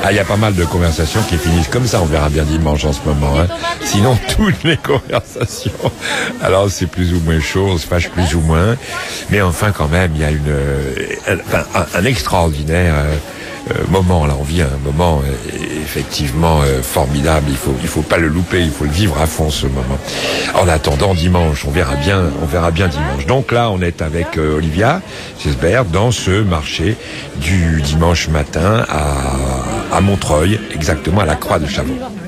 Ah, il y a pas mal de conversations qui finissent comme ça, on verra bien dimanche en ce moment. Hein. Sinon, toutes les conversations, alors c'est plus ou moins chaud, on se fâche plus ou moins. Mais enfin, quand même, il y a un extraordinaire moment. Là, on vit un moment effectivement formidable. Il faut pas le louper, il faut le vivre à fond ce moment. En attendant dimanche, on verra bien dimanche. Donc là, on est avec Olivia Gesbert dans ce marché du dimanche matin à Montreuil, exactement à la Croix de Chavaux.